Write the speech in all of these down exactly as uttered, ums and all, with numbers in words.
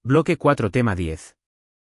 Bloque cuatro Tema diez.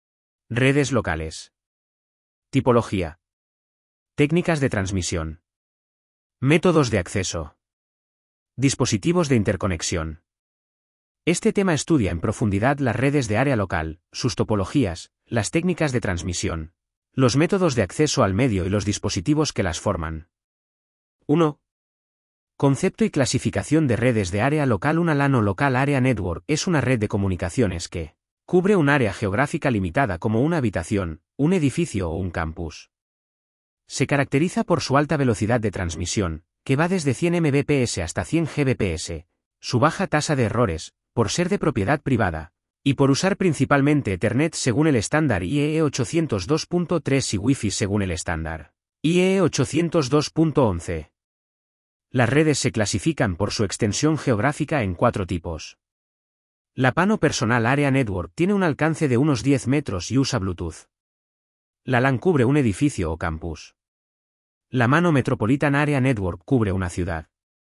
Redes locales. Tipología. Técnicas de transmisión. Métodos de acceso. Dispositivos de interconexión. Este tema estudia en profundidad las redes de área local, sus topologías, las técnicas de transmisión, los métodos de acceso al medio y los dispositivos que las forman. uno. Concepto y clasificación de redes de área local. Una LAN o Local Area Network es una red de comunicaciones que cubre un área geográfica limitada como una habitación, un edificio o un campus. Se caracteriza por su alta velocidad de transmisión, que va desde cien megabits por segundo hasta cien gigabits por segundo, su baja tasa de errores, por ser de propiedad privada, y por usar principalmente Ethernet según el estándar I E E ochocientos dos punto tres y Wi-Fi según el estándar I E E ochocientos dos punto once. Las redes se clasifican por su extensión geográfica en cuatro tipos. La PAN o Personal Area Network tiene un alcance de unos diez metros y usa Bluetooth. La LAN cubre un edificio o campus. La MAN o Metropolitan Area Network cubre una ciudad.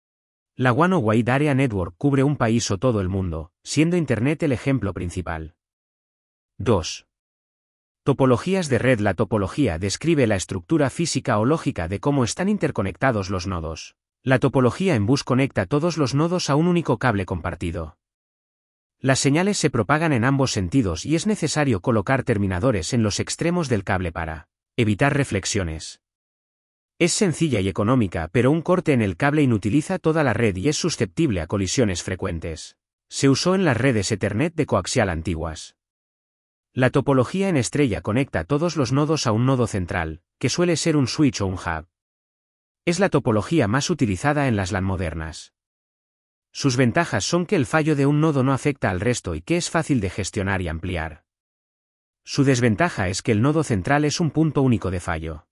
La WAN o Wide Area Network cubre un país o todo el mundo, siendo Internet el ejemplo principal. dos. Topologías de red. La topología describe la estructura física o lógica de cómo están interconectados los nodos. La topología en bus conecta todos los nodos a un único cable compartido. Las señales se propagan en ambos sentidos y es necesario colocar terminadores en los extremos del cable para evitar reflexiones. Es sencilla y económica, pero un corte en el cable inutiliza toda la red y es susceptible a colisiones frecuentes. Se usó en las redes Ethernet de coaxial antiguas. La topología en estrella conecta todos los nodos a un nodo central, que suele ser un switch o un hub. Es la topología más utilizada en las LAN modernas. Sus ventajas son que el fallo de un nodo no afecta al resto y que es fácil de gestionar y ampliar. Su desventaja es que el nodo central es un punto único de fallo.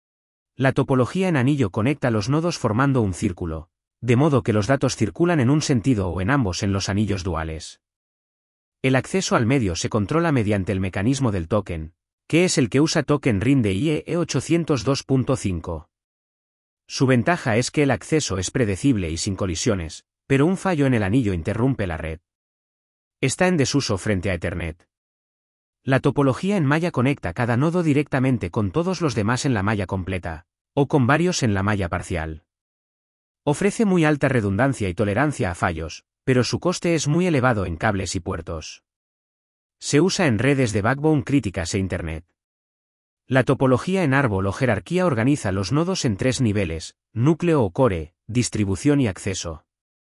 La topología en anillo conecta los nodos formando un círculo, de modo que los datos circulan en un sentido o en ambos en los anillos duales. El acceso al medio se controla mediante el mecanismo del token, que es el que usa token ring de I E E ochocientos dos punto cinco. Su ventaja es que el acceso es predecible y sin colisiones, pero un fallo en el anillo interrumpe la red. Está en desuso frente a Ethernet. La topología en malla conecta cada nodo directamente con todos los demás en la malla completa, o con varios en la malla parcial. Ofrece muy alta redundancia y tolerancia a fallos, pero su coste es muy elevado en cables y puertos. Se usa en redes de backbone críticas e Internet. La topología en árbol o jerarquía organiza los nodos en tres niveles: núcleo o core, distribución y acceso.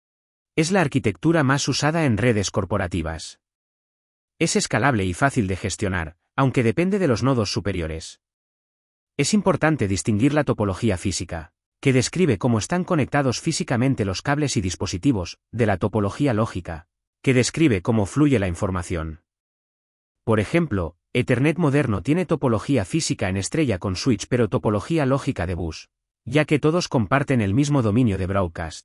Es la arquitectura más usada en redes corporativas. Es escalable y fácil de gestionar, aunque depende de los nodos superiores. Es importante distinguir la topología física, que describe cómo están conectados físicamente los cables y dispositivos, de la topología lógica, que describe cómo fluye la información. Por ejemplo, Ethernet moderno tiene topología física en estrella con switch pero topología lógica de bus, ya que todos comparten el mismo dominio de broadcast.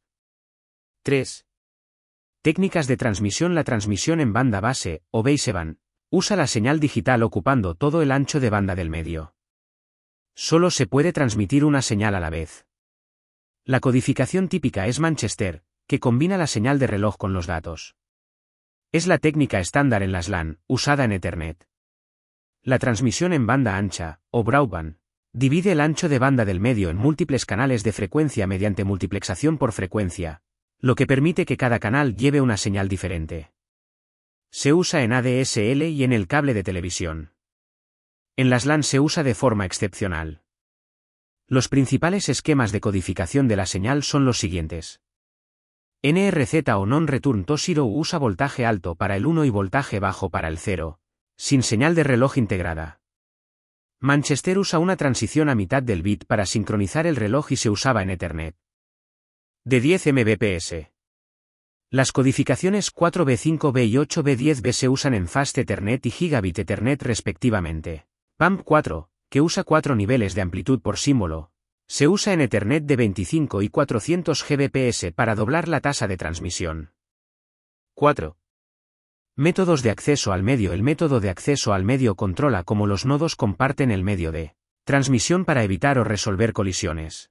tres. Técnicas de transmisión. La transmisión en banda base, o baseband, usa la señal digital ocupando todo el ancho de banda del medio. Solo se puede transmitir una señal a la vez. La codificación típica es Manchester, que combina la señal de reloj con los datos. Es la técnica estándar en las LAN, usada en Ethernet. La transmisión en banda ancha, o broadband, divide el ancho de banda del medio en múltiples canales de frecuencia mediante multiplexación por frecuencia, lo que permite que cada canal lleve una señal diferente. Se usa en A D S L y en el cable de televisión. En las LAN se usa de forma excepcional. Los principales esquemas de codificación de la señal son los siguientes. N R Z o Non-Return to Zero usa voltaje alto para el uno y voltaje bajo para el cero, sin señal de reloj integrada. Manchester usa una transición a mitad del bit para sincronizar el reloj y se usaba en Ethernet. De diez megabits por segundo. Las codificaciones cuatro B cinco B y ocho B diez B se usan en Fast Ethernet y Gigabit Ethernet respectivamente. P A M P cuatro, que usa cuatro niveles de amplitud por símbolo, se usa en Ethernet de veinticinco y cuatrocientos gigabits por segundo para doblar la tasa de transmisión. cuatro. Métodos de acceso al medio. El método de acceso al medio controla cómo los nodos comparten el medio de transmisión para evitar o resolver colisiones.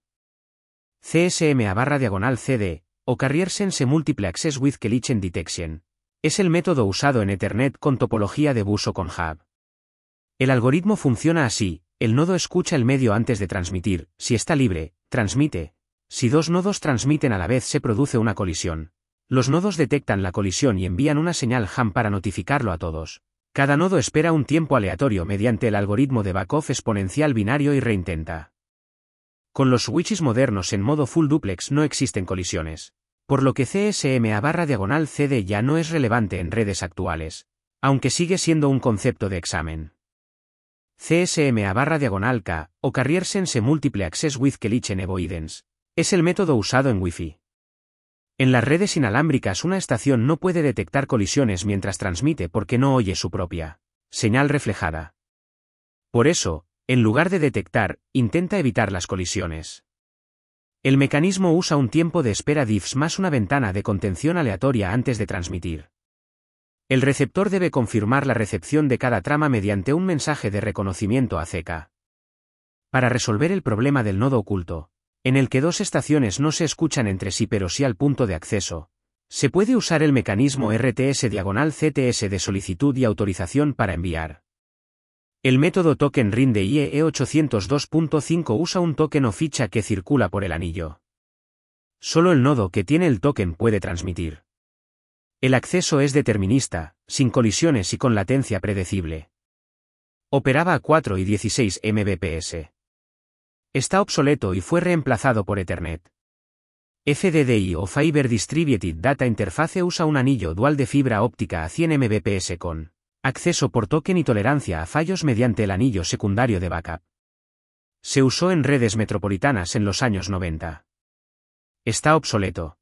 C S M A barra diagonal C D, o Carrier Sense Multiple Access with Collision Detection, Es el método usado en Ethernet con topología de bus o con hub. El algoritmo funciona así: el nodo escucha el medio antes de transmitir, si está libre, transmite. Si dos nodos transmiten a la vez se produce una colisión. Los nodos detectan la colisión y envían una señal ham para notificarlo a todos. Cada nodo espera un tiempo aleatorio mediante el algoritmo de backoff exponencial binario y reintenta. Con los switches modernos en modo full duplex no existen colisiones, por lo que C S M A barra diagonal C D ya no es relevante en redes actuales, aunque sigue siendo un concepto de examen. C S M A barra diagonal K, o Carrier Sense Multiple Access with Collision Avoidance, es el método usado en Wi-Fi. En las redes inalámbricas una estación no puede detectar colisiones mientras transmite porque no oye su propia señal reflejada. Por eso, en lugar de detectar, intenta evitar las colisiones. El mecanismo usa un tiempo de espera D I F S más una ventana de contención aleatoria antes de transmitir. El receptor debe confirmar la recepción de cada trama mediante un mensaje de reconocimiento A C K. Para resolver el problema del nodo oculto, en el que dos estaciones no se escuchan entre sí pero sí al punto de acceso, se puede usar el mecanismo R T S diagonal C T S de solicitud y autorización para enviar. El método token ring de I E E ochocientos dos punto cinco usa un token o ficha que circula por el anillo. Solo el nodo que tiene el token puede transmitir. El acceso es determinista, sin colisiones y con latencia predecible. Operaba a cuatro y dieciséis megabits por segundo. Está obsoleto y fue reemplazado por Ethernet. F D D I o Fiber Distributed Data Interface usa un anillo dual de fibra óptica a cien megabits por segundo con acceso por token y tolerancia a fallos mediante el anillo secundario de backup. Se usó en redes metropolitanas en los años noventa. Está obsoleto.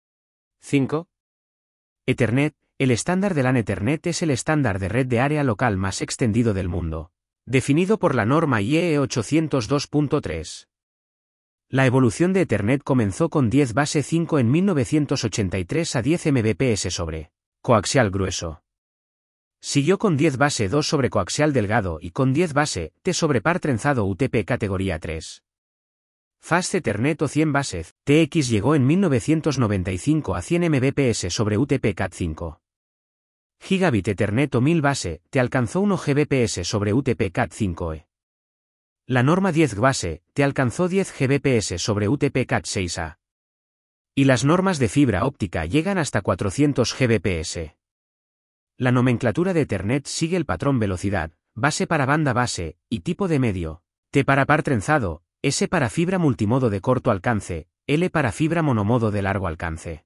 cinco. Ethernet. El estándar de LAN Ethernet es el estándar de red de área local más extendido del mundo, definido por la norma I E E ochocientos dos punto tres. La evolución de Ethernet comenzó con diez base cinco en mil novecientos ochenta y tres a diez megabits por segundo sobre coaxial grueso. Siguió con diez base dos sobre coaxial delgado y con diez base T sobre par trenzado U T P categoría tres. Fast Ethernet o cien base T X llegó en mil novecientos noventa y cinco a cien megabits por segundo sobre U T P cat cinco. Gigabit Ethernet o mil base T alcanzó uno gigabits por segundo sobre U T P cat cinco E. La norma diez base T alcanzó diez gigabits por segundo sobre U T P cat seis A. Y las normas de fibra óptica llegan hasta cuatrocientos gigabits por segundo. La nomenclatura de Ethernet sigue el patrón velocidad, base para banda base, y tipo de medio, T para par trenzado, S para fibra multimodo de corto alcance, L para fibra monomodo de largo alcance.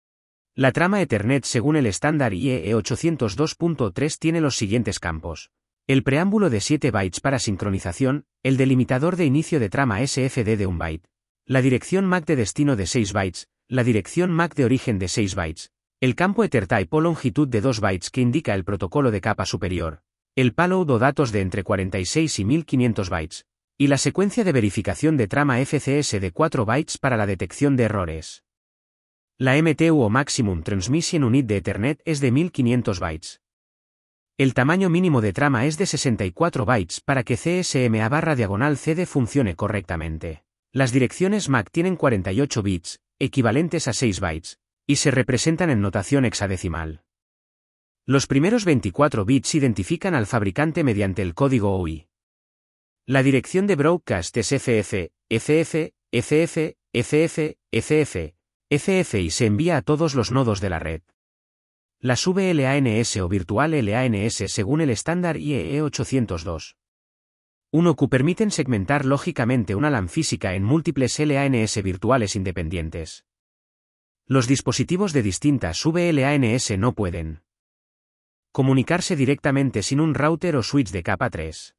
La trama Ethernet según el estándar I E E ochocientos dos punto tres tiene los siguientes campos: el preámbulo de siete bytes para sincronización, el delimitador de inicio de trama S F D de un byte, la dirección M A C de destino de seis bytes, la dirección M A C de origen de seis bytes, el campo EtherType o longitud de dos bytes que indica el protocolo de capa superior, el payload o datos de entre cuarenta y seis y mil quinientos bytes, y la secuencia de verificación de trama F C S de cuatro bytes para la detección de errores. La M T U o Maximum Transmission Unit de Ethernet es de mil quinientos bytes. El tamaño mínimo de trama es de sesenta y cuatro bytes para que C S M A barra diagonal C D funcione correctamente. Las direcciones M A C tienen cuarenta y ocho bits, equivalentes a seis bytes, y se representan en notación hexadecimal. Los primeros veinticuatro bits identifican al fabricante mediante el código O I. La dirección de broadcast es F F, F F, F F, F F, F F, F F y se envía a todos los nodos de la red. Las V L A N S o Virtual L A N S según el estándar I E E ochocientos dos punto uno Q permiten segmentar lógicamente una LAN física en múltiples L A N S virtuales independientes. Los dispositivos de distintas V L A N S no pueden comunicarse directamente sin un router o switch de capa tres.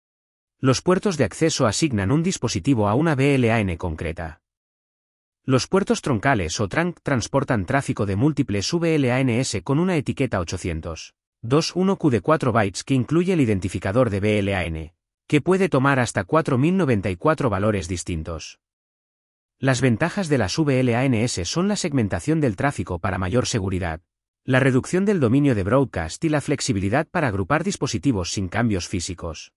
Los puertos de acceso asignan un dispositivo a una V L A N concreta. Los puertos troncales o trunk transportan tráfico de múltiples V L A N S con una etiqueta ochocientos dos punto uno Q de cuatro bytes que incluye el identificador de V L A N, que puede tomar hasta cuatro mil noventa y cuatro valores distintos. Las ventajas de las V L A N S son la segmentación del tráfico para mayor seguridad, la reducción del dominio de broadcast y la flexibilidad para agrupar dispositivos sin cambios físicos.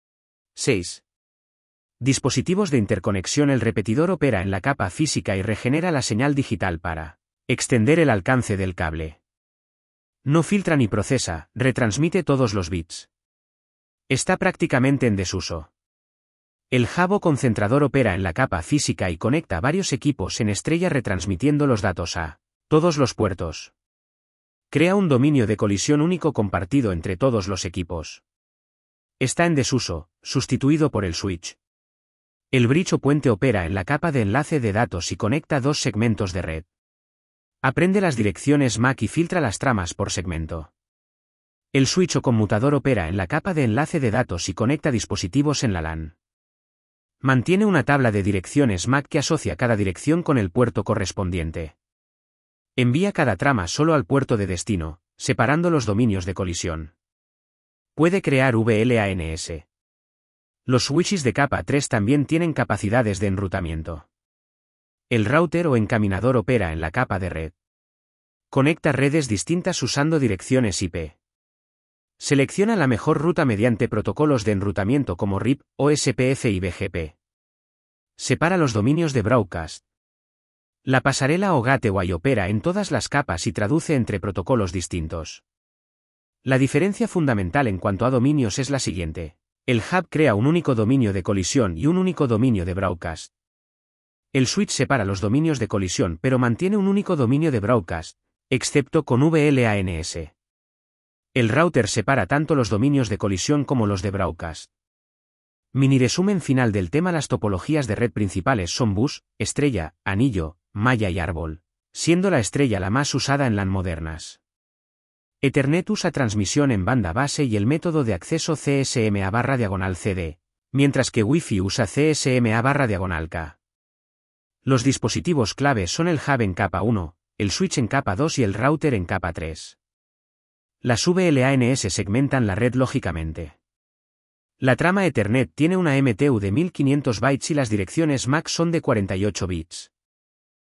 seis. Dispositivos de interconexión. El repetidor opera en la capa física y regenera la señal digital para extender el alcance del cable. No filtra ni procesa, retransmite todos los bits. Está prácticamente en desuso. El hub o concentrador opera en la capa física y conecta varios equipos en estrella retransmitiendo los datos a todos los puertos. Crea un dominio de colisión único compartido entre todos los equipos. Está en desuso, sustituido por el switch. El bridge o puente opera en la capa de enlace de datos y conecta dos segmentos de red. Aprende las direcciones M A C y filtra las tramas por segmento. El switch o conmutador opera en la capa de enlace de datos y conecta dispositivos en la LAN. Mantiene una tabla de direcciones M A C que asocia cada dirección con el puerto correspondiente. Envía cada trama solo al puerto de destino, separando los dominios de colisión. Puede crear V L A N S. Los switches de capa tres también tienen capacidades de enrutamiento. El router o encaminador opera en la capa de red. Conecta redes distintas usando direcciones I P. Selecciona la mejor ruta mediante protocolos de enrutamiento como R I P, O S P F y B G P. Separa los dominios de broadcast. La pasarela o gateway opera en todas las capas y traduce entre protocolos distintos. La diferencia fundamental en cuanto a dominios es la siguiente. El hub crea un único dominio de colisión y un único dominio de broadcast. El switch separa los dominios de colisión pero mantiene un único dominio de broadcast, excepto con V L A N S. El router separa tanto los dominios de colisión como los de broadcast. Mini resumen final del tema. Las topologías de red principales son bus, estrella, anillo, malla y árbol, siendo la estrella la más usada en LAN modernas. Ethernet usa transmisión en banda base y el método de acceso C S M A barra diagonal C D, mientras que Wi-Fi usa C S M A barra diagonal K. Los dispositivos clave son el hub en capa uno, el switch en capa dos y el router en capa tres. Las V L A N S segmentan la red lógicamente. La trama Ethernet tiene una M T U de mil quinientos bytes y las direcciones M A C son de cuarenta y ocho bits.